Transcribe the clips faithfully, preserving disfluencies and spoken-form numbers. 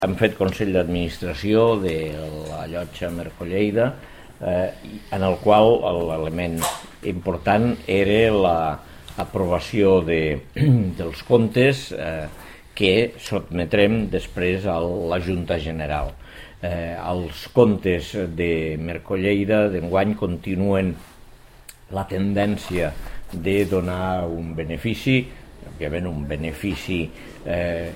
Hem fet consell d'administració de la llotja Merco-Lleida, eh, en el qual l'element important era l'aprovació de, dels comptes eh, que sotmetrem després a la Junta General. Eh, els comptes de Merco-Lleida d'enguany continuen la tendència de donar un benefici, òbviament un benefici eh,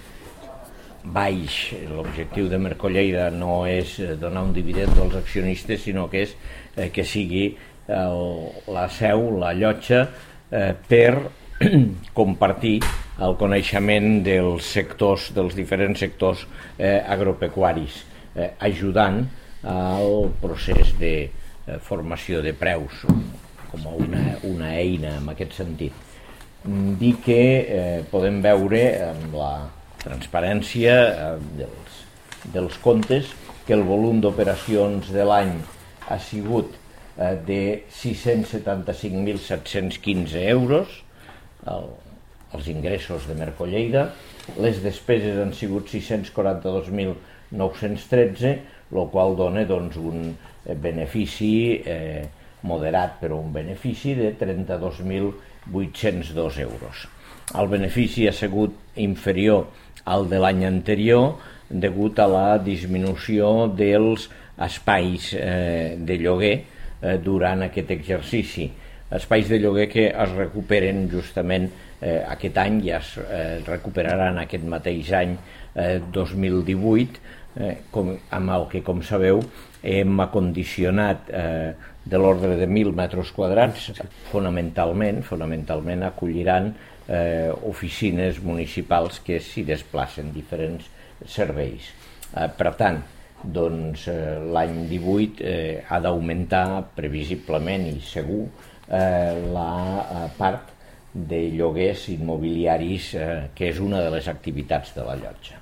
baix. L'objectiu de Merco-Lleida no és donar un dividend als accionistes, sinó que és eh, que sigui el, la seu, la llotja, eh, per compartir el coneixement dels sectors, dels diferents sectors eh, agropecuaris, eh, ajudant al procés de eh, formació de preus, com una, una eina en aquest sentit. Dir que eh, podem veure amb la transparència eh, dels, dels comptes que el volum d'operacions de l'any ha sigut eh, de sis-cents setanta-cinc mil set-cents quinze euros, el, els ingressos de Merco-Lleida, les despeses han sigut sis-cents quaranta-dos mil nou-cents tretze, el qual dona doncs, un benefici eh, moderat, però un benefici de trenta-dos mil vuit-cents dos euros. El benefici ha sigut inferior al de l'any anterior degut a la disminució dels espais eh, de lloguer eh, durant aquest exercici. Espais de lloguer que es recuperen justament eh, aquest any, ja es eh, recuperaran aquest mateix any eh, dos mil divuit, eh, com, amb el que, com sabeu, hem acondicionat eh, de l'ordre de mil metres quadrats, fonamentalment, fonamentalment acolliran Eh, oficines municipals que s'hi desplacen, diferents serveis. Eh, per tant, doncs, eh, l'any divuit eh, ha d'augmentar previsiblement i segur eh, la eh, part de lloguers immobiliaris, eh, que és una de les activitats de la llotja.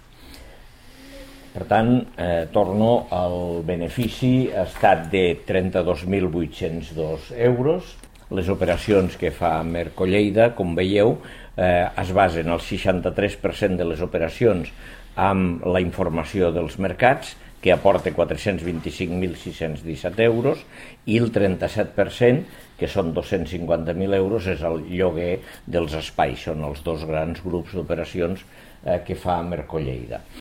Per tant, eh, torno, el benefici ha estat de trenta-dos mil vuit-cents dos euros. Les operacions que fa Merco-Lleida, com veieu, eh, es basen al seixanta-tres per cent de les operacions amb la informació dels mercats, que aporta quatre-cents vint-i-cinc mil sis-cents disset euros, i el trenta-set per cent, que són dos-cents cinquanta mil euros, és el lloguer dels espais. Són els dos grans grups d'operacions eh, que fa Merco-Lleida.